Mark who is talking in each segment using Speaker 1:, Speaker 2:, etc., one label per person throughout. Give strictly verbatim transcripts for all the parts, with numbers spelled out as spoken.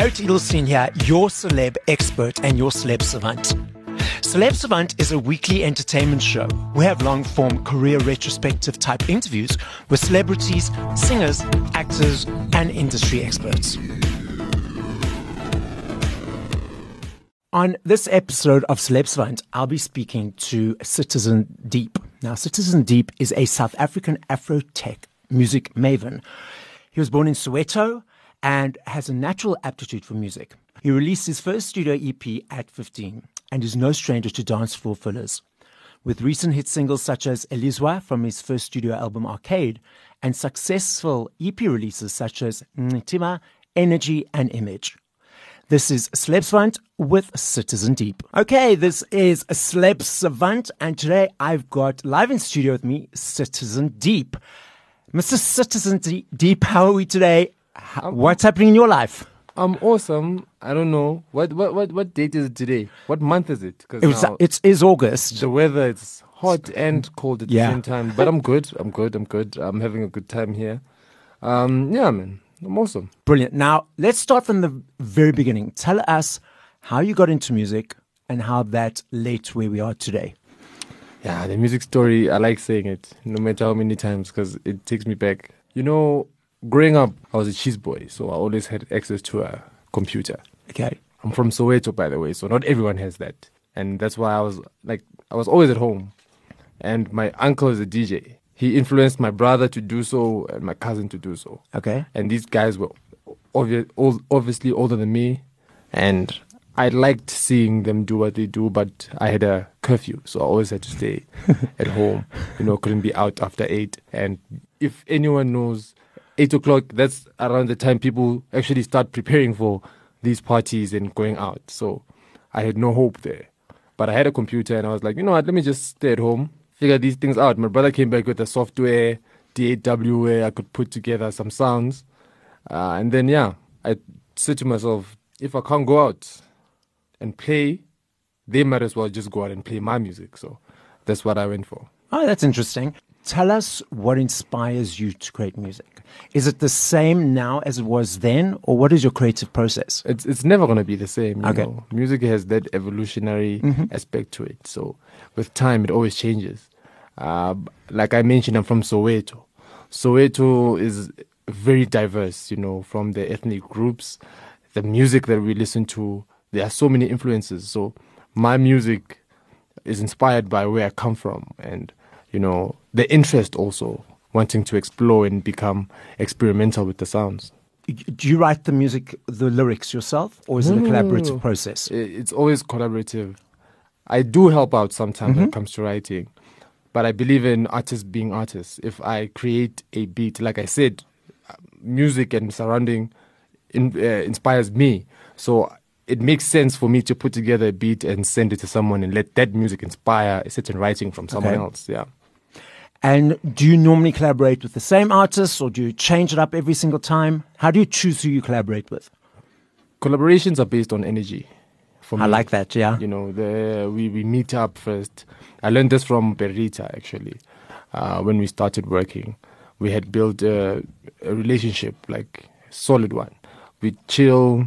Speaker 1: Garrett Edelstein here, your celeb expert and your celeb savant. Celeb Savant is a weekly entertainment show. We have long-form career retrospective type interviews with celebrities, singers, actors, and industry experts. On this episode of Celeb Savant, I'll be speaking to Citizen Deep. Now, Citizen Deep is a South African Afro-tech music maven. He was born in Soweto and has a natural aptitude for music. He released his first studio E P at fifteen and is no stranger to dance floor fillers. With recent hit singles such as Elizwa from his first studio album Arcade and successful E P releases such as Ntima, Energy and Image. This is Celeb Savant with Citizen Deep. Okay, this is Celeb Savant, and today I've got live in studio with me, Citizen Deep. Mister Citizen Deep, how are we today? How, what's happening in your life?
Speaker 2: I'm awesome. I don't know. What what what, what date is it today? What month is it?
Speaker 1: It was, it is August.
Speaker 2: The weather, it's hot and cold at yeah. the same time. But I'm good. I'm good. I'm good. I'm having a good time here. Um, yeah, man. I'm awesome.
Speaker 1: Brilliant. Now, let's start from the very beginning. Tell us how you got into music and how that led to where we are today.
Speaker 2: Yeah, the music story, I like saying it, no matter how many times, because it takes me back. You know, growing up, I was a cheese boy, so I always had access to a computer.
Speaker 1: Okay.
Speaker 2: I'm from Soweto, by the way, so not everyone has that. And that's why I was like, I was always at home. And my uncle is a D J. He influenced my brother to do so and my cousin to do so.
Speaker 1: Okay.
Speaker 2: And these guys were obvi- obviously older than me. And I liked seeing them do what they do, but I had a curfew, so I always had to stay at home. You know, couldn't be out after eight. And if anyone knows, eight o'clock, that's around the time people actually start preparing for these parties and going out. So I had no hope there. But I had a computer and I was like, you know what, let me just stay at home, figure these things out. My brother came back with a software, D A W, where I could put together some sounds. Uh, and then, yeah, I said to myself, if I can't go out and play, they might as well just go out and play my music. So that's what I went for.
Speaker 1: Oh, that's interesting. Tell us what inspires you to create music. Is it the same now as it was then, or what is your creative process?
Speaker 2: It's it's never going to be the same. You
Speaker 1: okay.
Speaker 2: know? Music has that evolutionary mm-hmm. aspect to it. So with time, it always changes. Uh, like I mentioned, I'm from Soweto. Soweto is very diverse, you know, from the ethnic groups, the music that we listen to. There are so many influences. So my music is inspired by where I come from and, you know, the interest also, wanting to explore and become experimental with the sounds.
Speaker 1: Do you write the music, the lyrics yourself, or is
Speaker 2: no,
Speaker 1: it a collaborative process?
Speaker 2: It's always collaborative. I do help out sometimes mm-hmm. when it comes to writing, but I believe in artists being artists. If I create a beat, like I said, music and surrounding in, uh, inspires me. So it makes sense for me to put together a beat and send it to someone and let that music inspire a certain writing from someone
Speaker 1: okay.
Speaker 2: else. Yeah.
Speaker 1: And do you normally collaborate with the same artists, or do you change it up every single time? How do you choose who you collaborate with?
Speaker 2: Collaborations are based on energy. For me,
Speaker 1: I like that, yeah.
Speaker 2: You know, the, we, we meet up first. I learned this from Berita, actually, uh, when we started working. We had built a, a relationship, like a solid one. We chill,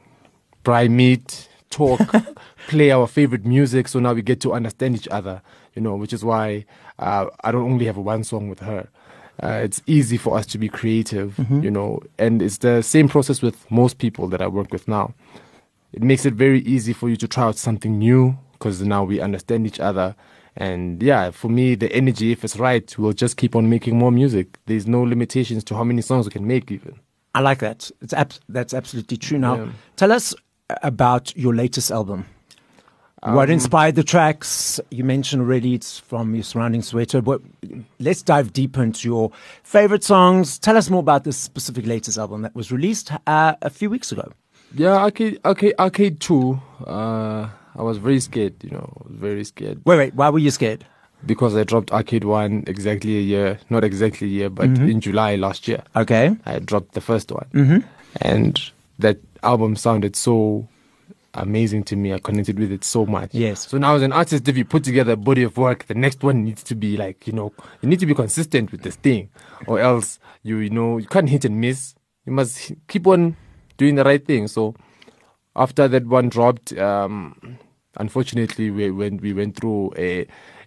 Speaker 2: fry meat, talk, play our favorite music, so now we get to understand each other, you know, which is why uh, I don't only have one song with her. Uh, it's easy for us to be creative, mm-hmm. you know, and it's the same process with most people that I work with now. It makes it very easy for you to try out something new because now we understand each other. And yeah, for me, the energy, if it's right, we'll just keep on making more music. There's no limitations to how many songs we can make even.
Speaker 1: I like that. It's ab- That's absolutely true. Now,
Speaker 2: yeah.
Speaker 1: Tell us about your latest album. Um, what inspired the tracks? You mentioned already it's from your surrounding Soweto, but let's dive deeper into your favorite songs. Tell us more about this specific latest album that was released uh, a few weeks ago.
Speaker 2: Yeah, Arcade, Arcade, Arcade two. Uh, I was very scared, you know, very scared.
Speaker 1: Wait, wait, why were you scared?
Speaker 2: Because I dropped Arcade one exactly a year, not exactly a year, but mm-hmm. in July last year.
Speaker 1: Okay.
Speaker 2: I dropped the first one.
Speaker 1: Mm-hmm.
Speaker 2: And that album sounded so amazing to me. I connected with it so much.
Speaker 1: Yes.
Speaker 2: So now as an artist, if you put together a body of work, the next one needs to be like, you know, you need to be consistent with this thing, or else you, you know, you can't hit and miss. You must keep on doing the right thing. So after that one dropped, um, unfortunately, we went we went through a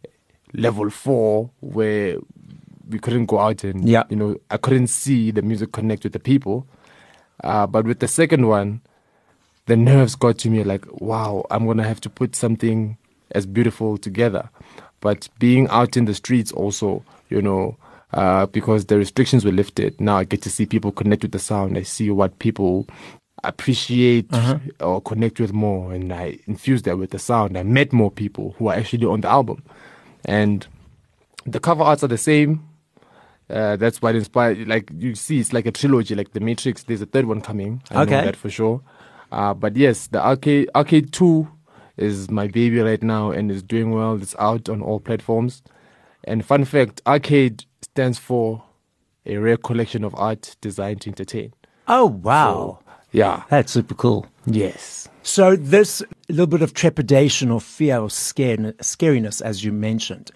Speaker 2: level four where we couldn't go out and
Speaker 1: Yeah.
Speaker 2: you know I couldn't see the music connect with the people. Uh, but with the second one, the nerves got to me like, wow, I'm gonna have to put something as beautiful together. But being out in the streets also, you know, uh, because the restrictions were lifted, now I get to see people connect with the sound. I see what people appreciate
Speaker 1: Uh-huh.
Speaker 2: or connect with more, and I infuse that with the sound. I met more people who are actually on the album, and the cover arts are the same. Uh, that's what inspired. Like you see, it's like a trilogy, like The Matrix. There's a third one coming. I
Speaker 1: Okay.
Speaker 2: know that for sure. Uh, but yes, the arcade arcade two is my baby right now and is doing well. It's out on all platforms. And fun fact, arcade stands for a rare collection of art designed to entertain.
Speaker 1: Oh, wow.
Speaker 2: So, yeah.
Speaker 1: That's super cool.
Speaker 2: Yes.
Speaker 1: So this little bit of trepidation or fear or scare, scariness, as you mentioned,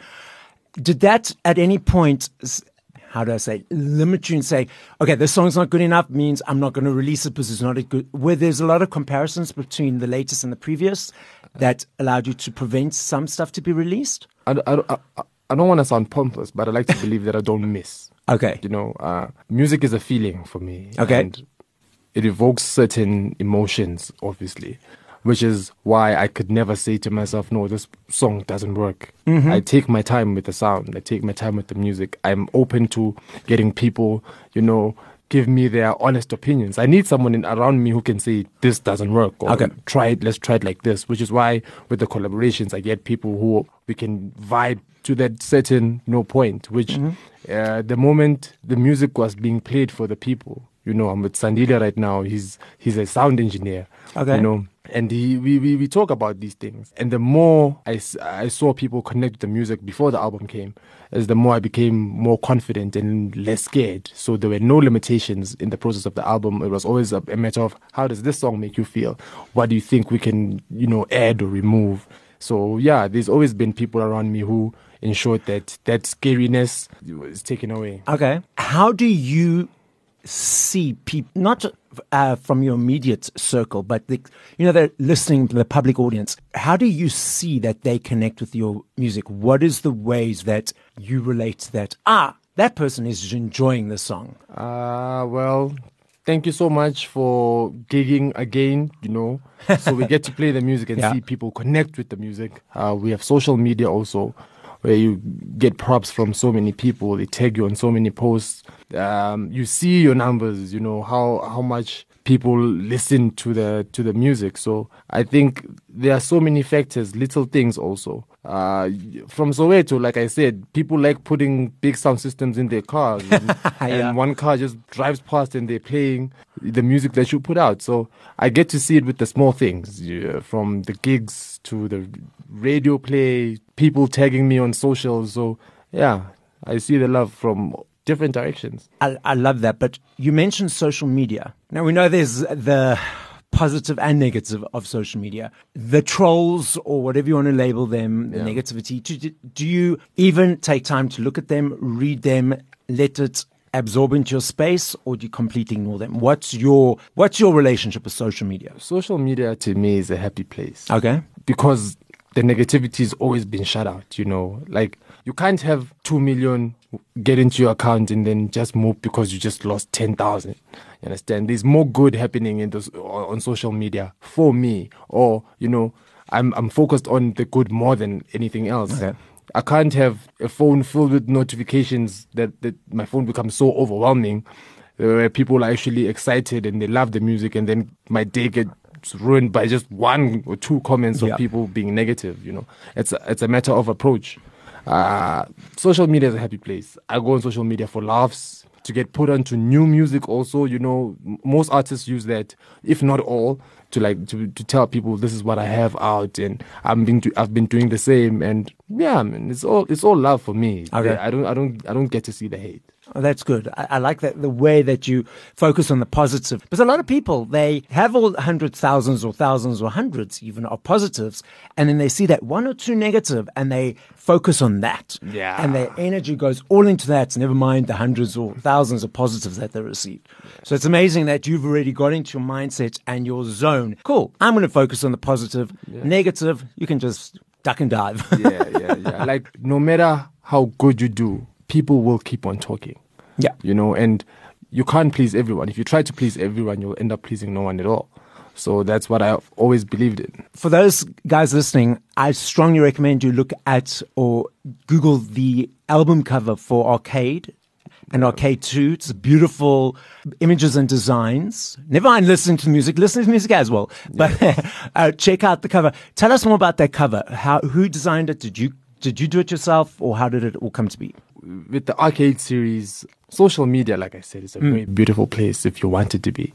Speaker 1: did that at any point, s- how do I say, limit you and say, okay, this song's not good enough, means I'm not going to release it because it's not a good, where there's a lot of comparisons between the latest and the previous that allowed you to prevent some stuff to be released?
Speaker 2: I, I, I, I don't want to sound pompous, but I like to believe that I don't miss.
Speaker 1: Okay.
Speaker 2: You know, uh, music is a feeling for me.
Speaker 1: Okay.
Speaker 2: And it evokes certain emotions, obviously, which is why I could never say to myself, no, this song doesn't work.
Speaker 1: Mm-hmm.
Speaker 2: I take my time with the sound. I take my time with the music. I'm open to getting people, you know, give me their honest opinions. I need someone in, around me who can say, this doesn't work. Or
Speaker 1: Okay.
Speaker 2: try it, let's try it like this. Which is why with the collaborations, I get people who we can vibe to that certain you know, point, which
Speaker 1: Mm-hmm.
Speaker 2: uh, the moment the music was being played for the people, you know, I'm with Sandile right now. He's he's a sound engineer,
Speaker 1: Okay.
Speaker 2: you know, and he we, we, we talk about these things. And the more I, s- I saw people connect with the music before the album came, as the more I became more confident and less scared. So there were no limitations in the process of the album. It was always a, a matter of how does this song make you feel? What do you think we can, you know, add or remove? So yeah, there's always been people around me who ensured that that scariness was taken away.
Speaker 1: Okay. How do you see people, not uh, from your immediate circle, but the, you know, they're listening to the public audience. How do you see that they connect with your music? What is the ways that you relate to that? Ah, that person is enjoying the song.
Speaker 2: Uh, well, thank you so much for gigging again, you know, so we get to play the music and
Speaker 1: Yeah.
Speaker 2: see people connect with the music. Uh, we have social media also, where you get props from so many people. They tag you on so many posts. Um, you see your numbers, you know, how, how much people listen to the to the music. So I think there are so many factors, little things also. Uh, from Soweto, like I said, people like putting big sound systems in their cars. And,
Speaker 1: Yeah.
Speaker 2: and one car just drives past and they're playing the music that you put out. So I get to see it with the small things, yeah, from the gigs to the radio play, people tagging me on socials. So yeah, I see the love from different directions.
Speaker 1: I, I love that. But you mentioned social media. Now, we know there's the positive and negative of social media. The trolls, or whatever you want to label them, the
Speaker 2: Yeah.
Speaker 1: negativity. Do, do you even take time to look at them, read them, let it absorb into your space, or do you completely ignore them? What's your What's your relationship with social media?
Speaker 2: Social media to me is a happy place.
Speaker 1: Okay.
Speaker 2: Because the negativity has always been shut out, you know. Like, you can't have two million get into your account and then just move because you just lost ten thousand. You understand? There's more good happening in those, on social media for me. Or, you know, I'm I'm focused on the good more than anything else.
Speaker 1: Okay.
Speaker 2: I can't have a phone filled with notifications that, that my phone becomes so overwhelming uh, where people are actually excited and they love the music, and then my day gets ruined by just one or two comments
Speaker 1: Yeah.
Speaker 2: of people being negative. You know, it's a, it's a matter of approach. Uh, social media is a happy place. I go on social media for laughs, to get put onto new music also. You know, m- most artists use that, if not all, to like to, to tell people this is what I have out, and I'm been do, I've been doing the same. And yeah, man, it's all it's all love for me.
Speaker 1: Okay.
Speaker 2: I don't I don't I don't get to see the hate.
Speaker 1: Oh, that's good. I, I like that, the way that you focus on the positive. Because a lot of people, they have all hundreds, thousands or thousands or hundreds even of positives, and then they see that one or two negative and they focus on that.
Speaker 2: Yeah.
Speaker 1: And their energy goes all into that, never mind the hundreds or thousands of positives that they received. So it's amazing that you've already got into your mindset and your zone. Cool. I'm going to focus on the positive.
Speaker 2: Yeah.
Speaker 1: Negative, you can just duck and dive.
Speaker 2: yeah, yeah, yeah. Like, no matter how good you do, people will keep on talking.
Speaker 1: Yeah.
Speaker 2: You know, and you can't please everyone. If you try to please everyone, you'll end up pleasing no one at all. So that's what I've always believed in.
Speaker 1: For those guys listening, I strongly recommend you look at or Google the album cover for Arcade and Arcade two. It's beautiful images and designs. Never mind listening to music, listen to music as well. But uh, check out the cover. Tell us more about that cover. How, who designed it? Did you Did you do it yourself, or how did it all come to be?
Speaker 2: With the Arcade series, social media, like I said, is a mm. very beautiful place if you want it to be.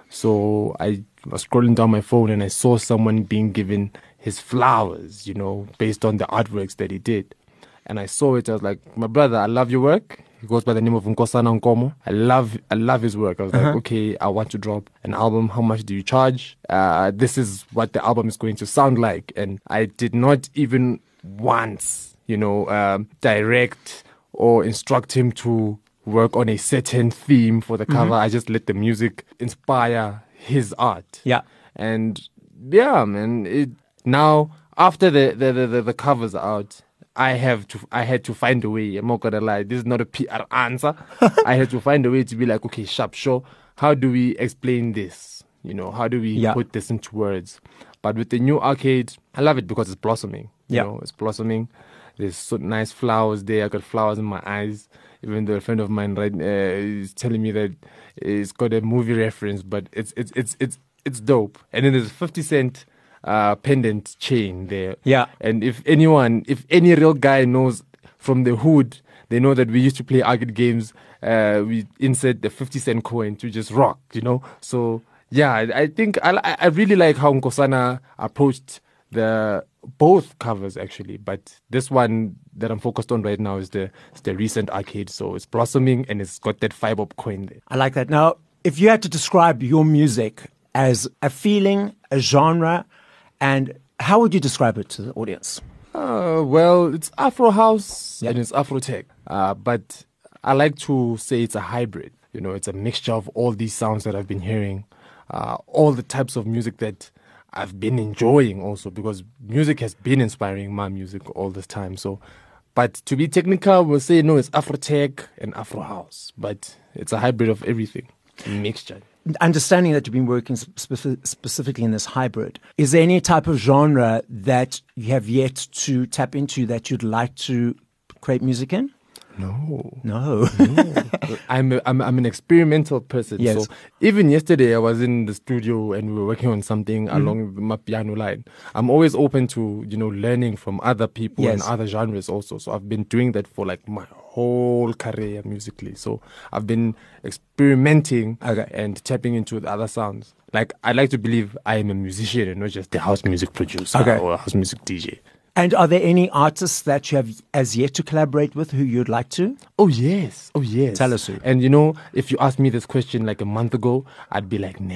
Speaker 2: So I was scrolling down my phone and I saw someone being given his flowers, you know, based on the artworks that he did. And I saw it, I was like, my brother, I love your work. He goes by the name of Nkosana Nkomo. I love I love his work. I was uh-huh. like, okay, I want to drop an album. How much do you charge? Uh, this is what the album is going to sound like. And I did not even once, you know, um, direct or instruct him to work on a certain theme for the cover. Mm-hmm. I just let the music inspire his art.
Speaker 1: Yeah.
Speaker 2: And yeah, man, it, now after the, the, the, the, the covers are out, I have to, I had to find a way. I'm not gonna lie. This is not a P R answer. I had to find a way to be like, okay, sharp, sure. How do we explain this? You know, how do we
Speaker 1: yeah.
Speaker 2: put this into words? But with the new Arcade, I love it because it's blossoming. You
Speaker 1: yeah.
Speaker 2: know, it's blossoming. There's so nice flowers there. I got flowers in my eyes. Even though a friend of mine right uh, is telling me that it's got a movie reference, but it's it's it's it's it's dope. And then there's a fifty cent uh, pendant chain there.
Speaker 1: Yeah.
Speaker 2: And if anyone, if any real guy knows from the hood, they know that we used to play arcade games. Uh, we insert the fifty cent coin to just rock, you know. So yeah, I, I think I I really like how Nkosana approached the both covers actually, but this one that I'm focused on right now is the is the recent Arcade. So it's blossoming and it's got that five up coin there.
Speaker 1: I like that. Now, if you had to describe your music as a feeling, a genre, and how would you describe it to the audience?
Speaker 2: Uh, well, it's Afro house
Speaker 1: yep.
Speaker 2: and it's Afro tech, uh, but I like to say it's a hybrid. You know, it's a mixture of all these sounds that I've been hearing, uh, all the types of music that I've been enjoying also, because music has been inspiring my music all this time. So, but to be technical, we'll say no, it's Afro tech and Afro house, but it's a hybrid of everything, mixture.
Speaker 1: Understanding that you've been working spe- specifically in this hybrid, is there any type of genre that you have yet to tap into that you'd like to create music in?
Speaker 2: No.
Speaker 1: No.
Speaker 2: no. I'm, a, I'm I'm an experimental person.
Speaker 1: Yes.
Speaker 2: So even yesterday I was in the studio and we were working on something mm-hmm. along the Mapiano line. I'm always open to, you know, learning from other people yes. and other genres also. So I've been doing that for like my whole career musically. So I've been experimenting
Speaker 1: okay.
Speaker 2: and tapping into the other sounds. Like, I like to believe I am a musician and not just a house music producer
Speaker 1: okay.
Speaker 2: or a house music D J.
Speaker 1: And are there any artists that you have as yet to collaborate with who you'd like to?
Speaker 2: Oh, yes. Oh, yes.
Speaker 1: Tell us who.
Speaker 2: And, you know, if you asked me this question like a month ago, I'd be like, nah.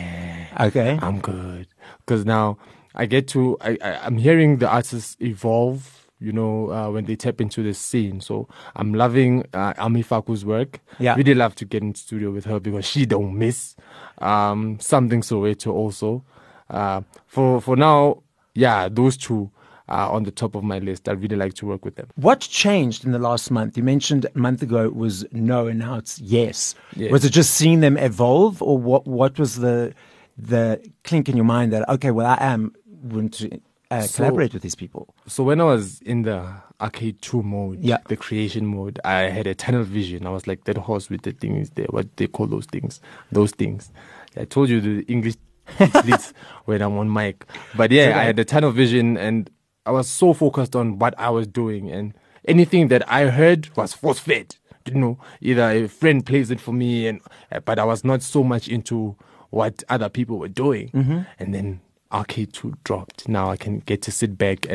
Speaker 1: Okay.
Speaker 2: I'm good. Because now I get to, I, I, I'm hearing the artists evolve, you know, uh, when they tap into the scene. So I'm loving uh, Ami Faku's work.
Speaker 1: Yeah.
Speaker 2: Really love to get in studio with her because she don't miss. Um, something Soweto also. Uh, for, for now, yeah, those two. Uh, on the top of my list. I really like to work with them.
Speaker 1: What changed in the last month? You mentioned a month ago it was no, and now it's yes.
Speaker 2: yes.
Speaker 1: Was it just seeing them evolve, or what? What was the the clink in your mind that okay, well, I am going to uh,
Speaker 2: so,
Speaker 1: collaborate with these people?
Speaker 2: So when I was in the Arcade two mode,
Speaker 1: yeah.
Speaker 2: the creation mode, I had a tunnel vision. I was like that horse with the things there. What they call those things? Those things. I told you the English when I'm on mic, but yeah, okay. I had a tunnel vision and I was so focused on what I was doing, and anything that I heard was force-fed. You know, either a friend plays it for me, and but I was not so much into what other people were doing.
Speaker 1: Mm-hmm.
Speaker 2: And then Arcade two dropped. Now I can get to sit back and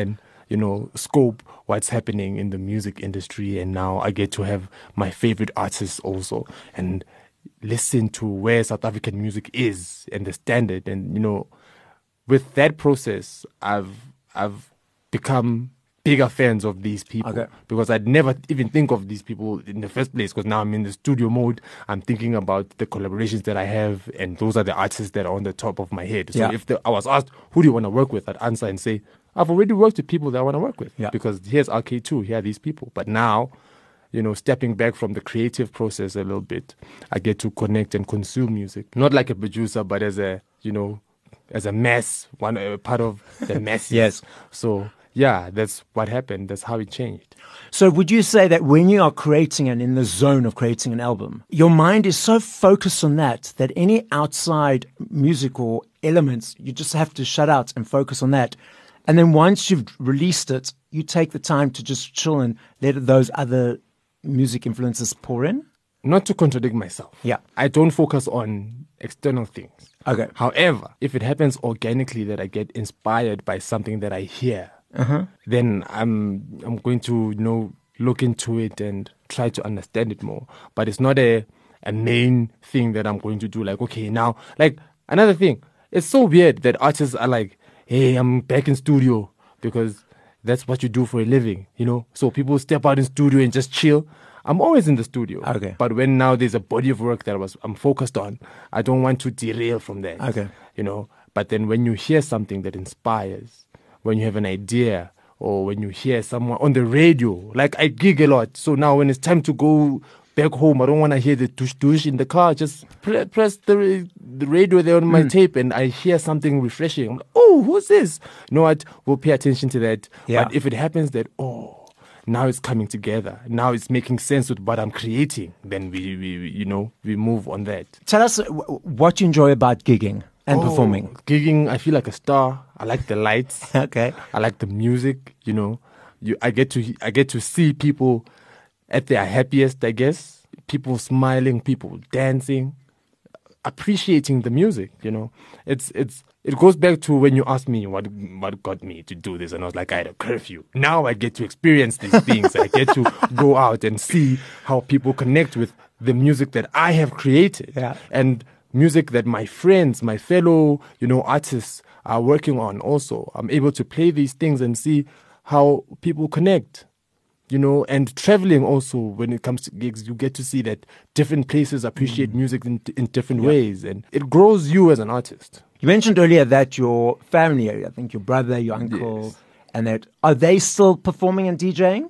Speaker 2: you know, scope what's happening in the music industry. And now I get to have my favorite artists also and listen to where South African music is and the standard. And, you know, with that process, I've I've become bigger fans of these people
Speaker 1: Okay.
Speaker 2: because I'd never even think of these people in the first place, because now I'm in the studio mode. I'm thinking about the collaborations that I have, and those are the artists that are on the top of my head. So
Speaker 1: Yeah.
Speaker 2: if the, I was asked, who do you want to work with, I'd answer and say, I've already worked with people that I want to work with,
Speaker 1: Yeah.
Speaker 2: because here's R K two, here are these people. But now, you know, stepping back from the creative process a little bit, I get to connect and consume music, not like a producer, but as a, you know, as a mass, one uh, part of the masses.
Speaker 1: Yes.
Speaker 2: So yeah, that's what happened. That's how it changed.
Speaker 1: So would you say that when you are creating and in the zone of creating an album, your mind is so focused on that, that any outside musical elements, you just have to shut out and focus on that. And then once you've released it, you take the time to just chill and let those other music influences pour in?
Speaker 2: Not to contradict myself.
Speaker 1: Yeah.
Speaker 2: I don't focus on external things.
Speaker 1: Okay.
Speaker 2: However, if it happens organically that I get inspired by something that I hear,
Speaker 1: Uh-huh.
Speaker 2: then I'm I'm going to, you know, look into it and try to understand it more. But it's not a a main thing that I'm going to do. Like, okay, now, like another thing, it's so weird that artists are like, hey, I'm back in studio, because that's what you do for a living, you know. So people step out in studio and just chill. I'm always in the studio.
Speaker 1: Okay.
Speaker 2: But when now there's a body of work that I was I'm focused on, I don't want to derail from that.
Speaker 1: Okay.
Speaker 2: You know. But then when you hear something that inspires, when you have an idea, or when you hear someone on the radio, like I gig a lot. So now when it's time to go back home, I don't want to hear the tush tush in the car. Just pre- press the the radio there on my
Speaker 1: Mm.
Speaker 2: tape, and I hear something refreshing. I'm like, oh, who's this? You know what? We'll pay attention to that.
Speaker 1: Yeah.
Speaker 2: But if it happens that, oh, now it's coming together, now it's making sense with what I'm creating, then we, we, we you know, we move on that.
Speaker 1: Tell us w- what you enjoy about gigging and
Speaker 2: Oh,
Speaker 1: performing.
Speaker 2: Gigging, I feel like a star. I like the lights.
Speaker 1: Okay.
Speaker 2: I like the music. You know, you I get to I get to see people at their happiest. I guess people smiling, people dancing, appreciating the music. You know, it's it's it goes back to when you asked me what what got me to do this, and I was like, I had a curfew. Now I get to experience these things. I get to go out and see how people connect with the music that I have created.
Speaker 1: Yeah.
Speaker 2: And music that my friends, my fellow, you know, artists are working on also. I'm able to play these things and see how people connect, you know, and traveling also. When it comes to gigs, you get to see that different places appreciate music in, in different
Speaker 1: Yeah.
Speaker 2: ways, and it grows you as an artist.
Speaker 1: You mentioned earlier that your family, I think your brother, your uncle,
Speaker 2: Yes.
Speaker 1: and that, are they still performing and DJing?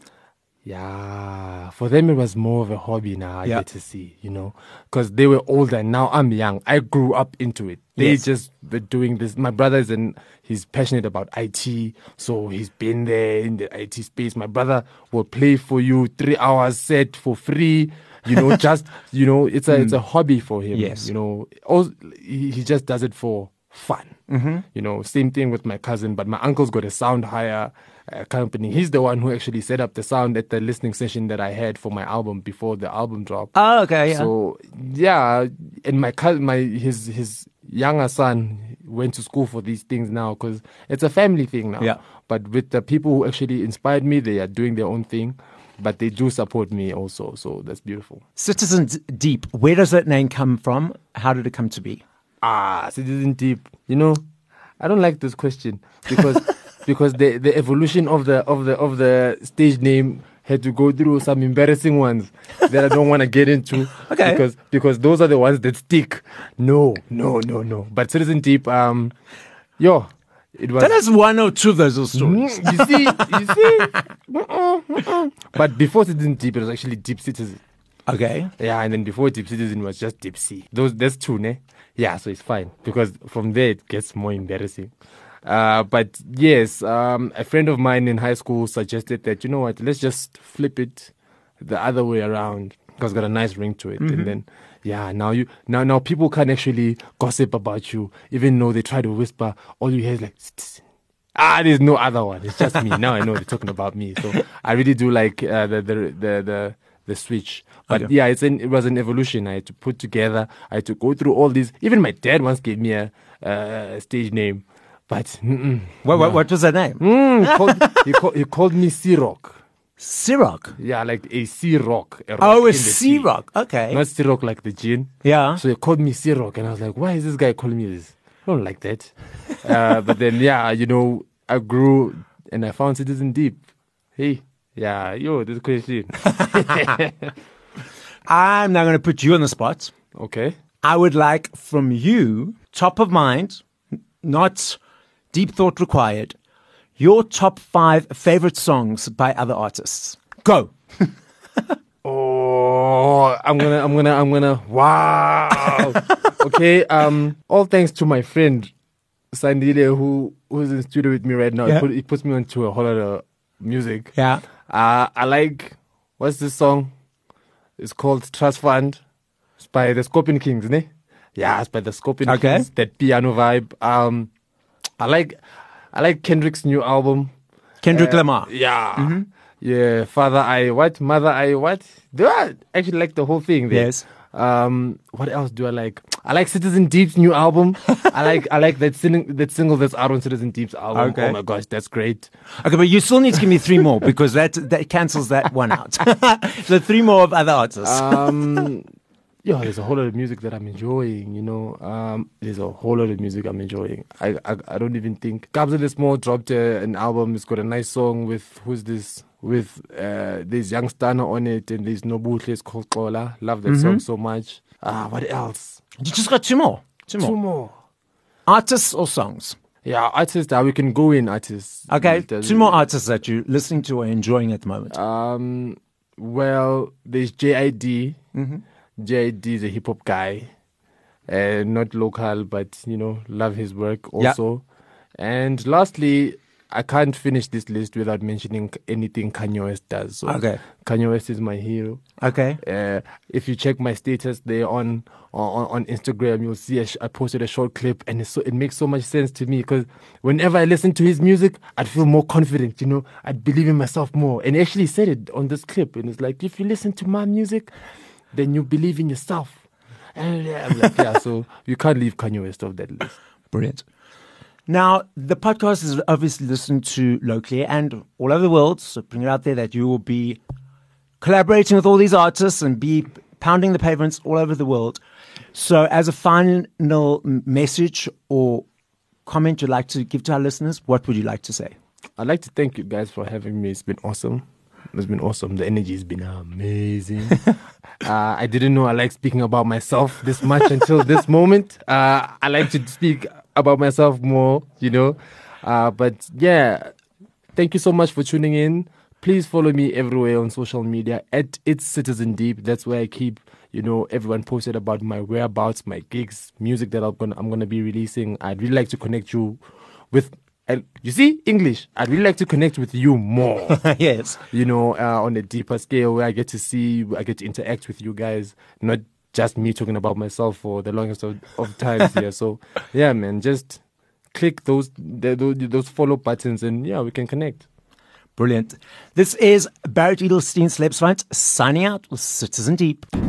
Speaker 2: Yeah, for them it was more of a hobby now, I
Speaker 1: Yeah.
Speaker 2: get to see, you know, because they were older and now I'm young. I grew up into it. They
Speaker 1: Yes.
Speaker 2: just were doing this. My brother's in, he's passionate about I T, so he's been there in the I T space. My brother will play for you three hours set for free, you know, just, you know, it's a, it's a hobby for him.
Speaker 1: Yes.
Speaker 2: You know, also, he, he just does it for fun.
Speaker 1: Mm-hmm.
Speaker 2: You know, same thing with my cousin, but my uncle's got a sound hire uh, company. He's the one who actually set up the sound at the listening session that I had for my album before the album dropped.
Speaker 1: Oh, okay. Yeah.
Speaker 2: So yeah, and my cousin, my his his younger son went to school for these things now, because it's a family thing now.
Speaker 1: Yeah.
Speaker 2: But with the people who actually inspired me, they are doing their own thing, but they do support me also. So that's beautiful.
Speaker 1: Citizen Deep, where does that name come from? How did it come to be?
Speaker 2: Ah, Citizen Deep. You know, I don't like this question because because the the evolution of the of the of the stage name had to go through some embarrassing ones that I don't want to get into.
Speaker 1: Okay.
Speaker 2: Because because those are the ones that stick. No, no, no, no. But Citizen Deep, um, yo, it was.
Speaker 1: Tell us one or two of those stories.
Speaker 2: Mm, you see, you see. Mm-mm, mm-mm. But before Citizen Deep, it was actually Deep Citizen.
Speaker 1: Okay.
Speaker 2: Yeah, and then before Deep Citizen was just Deep Sea. Those that's two, ne? Yeah, so it's fine because from there it gets more embarrassing. Uh, but yes, um, a friend of mine in high school suggested that, you know what, let's just flip it the other way around because it's got a nice ring to it.
Speaker 1: Mm-hmm.
Speaker 2: And then, yeah, now you now now people can actually gossip about you, even though they try to whisper. All you hear is like, "Citizen." Ah, there's no other one. It's just me. Now I know they're talking about me. So I really do like uh, the, the the the the switch. But
Speaker 1: Okay.
Speaker 2: yeah, it's an, it was an evolution. I had to put together. I had to go through all these. Even my dad once gave me a uh, stage name, But mm-mm,
Speaker 1: What,
Speaker 2: no.
Speaker 1: what, what was that name?
Speaker 2: Mm, he, called, he, called, he called me Sea-Rock.
Speaker 1: Siroc.
Speaker 2: Yeah, like a sea rock. A rock
Speaker 1: Oh, a
Speaker 2: in the
Speaker 1: sea
Speaker 2: sea.
Speaker 1: rock. Okay.
Speaker 2: Not sea rock like the gin.
Speaker 1: Yeah.
Speaker 2: So he called me sea rock, and I was like, why is this guy calling me this? I don't like that. uh, but then, yeah, you know, I grew and I found Citizen Deep. Hey, yeah, yo, this question.
Speaker 1: I'm now going to put you on the spot.
Speaker 2: Okay.
Speaker 1: I would like from you, top of mind, not deep thought required, your top five favorite songs by other artists. Go.
Speaker 2: Oh, I'm gonna, I'm gonna, I'm gonna. Wow. Okay. Um. All thanks to my friend Sandile, who who's in the studio with me right now.
Speaker 1: Yeah.
Speaker 2: He, put, he puts me onto a whole lot of music.
Speaker 1: Yeah.
Speaker 2: Uh, I like, what's this song? It's called Trust Fund. It's by the Scorpion Kings, ne? Yeah, it's by the Scorpion
Speaker 1: Okay.
Speaker 2: Kings. That piano vibe. Um, I like, I like Kendrick's new album.
Speaker 1: Kendrick
Speaker 2: Uh,
Speaker 1: Lamar.
Speaker 2: Yeah. Yeah. Father I what? Mother I what? Do I actually like the whole thing there?
Speaker 1: Yes.
Speaker 2: Um, what else do I like? I like Citizen Deep's new album. I like I like that sing- that single that's out on Citizen Deep's album.
Speaker 1: Okay.
Speaker 2: Oh my gosh, that's great.
Speaker 1: Okay, but you still need to give me three more because that that cancels that one out. So three more of other artists.
Speaker 2: Um, yeah, there's a whole lot of music that I'm enjoying. You know, um, there's a whole lot of music I'm enjoying. I I, I don't even think Kabza De Small dropped uh, an album. It's got a nice song with who's this with uh, there's Young Stunner on it and there's Nobuhle. It's called Kola. Love that song so much. Ah, what else?
Speaker 1: You just got two more. Two more.
Speaker 2: Two more.
Speaker 1: Artists or songs?
Speaker 2: Yeah, artists. Uh, we can go in artists.
Speaker 1: Okay,
Speaker 2: It doesn't-
Speaker 1: two more artists that you're listening to or enjoying at the moment.
Speaker 2: Um, well, there's J I D.
Speaker 1: Mm-hmm.
Speaker 2: J I D is a hip hop guy, uh, not local, but you know, love his work
Speaker 1: Yeah.
Speaker 2: also. And lastly, I can't finish this list without mentioning anything Kanye West does. So
Speaker 1: Okay.
Speaker 2: Kanye West is my hero.
Speaker 1: Okay.
Speaker 2: Uh, if you check my status there on on, on Instagram, you'll see a sh- I posted a short clip, and it's so, it makes so much sense to me because whenever I listen to his music, I'd feel more confident. You know, I'd believe in myself more. And he actually said it on this clip, and it's like, if you listen to my music, then you believe in yourself. And I'm like, yeah, so you can't leave Kanye West off that list.
Speaker 1: Brilliant. Now, the podcast is obviously listened to locally and all over the world. So bring it out there that you will be collaborating with all these artists and be pounding the pavements all over the world. So as a final m- message or comment you'd like to give to our listeners, what would you like to say?
Speaker 2: I'd like to thank you guys for having me. It's been awesome. It's been awesome. The energy has been amazing. uh, I didn't know I like speaking about myself this much until this moment. Uh, I like to speak about myself more, you know. Uh, but yeah, thank you so much for tuning in. Please follow me everywhere on social media at It's Citizen Deep. That's where I keep, you know, everyone posted about my whereabouts, my gigs, music that I'm gonna I'm gonna be releasing. I'd really like to connect you with. And you see, English. I'd really like to connect with you more.
Speaker 1: Yes.
Speaker 2: You know, uh, on a deeper scale where I get to see, I get to interact with you guys, not just me talking about myself for the longest of, of times here. So, yeah, man, just click those, the, those those follow buttons and yeah, we can connect.
Speaker 1: Brilliant. This is Barrett Edelstein Slepsvant signing out with Citizen Deep.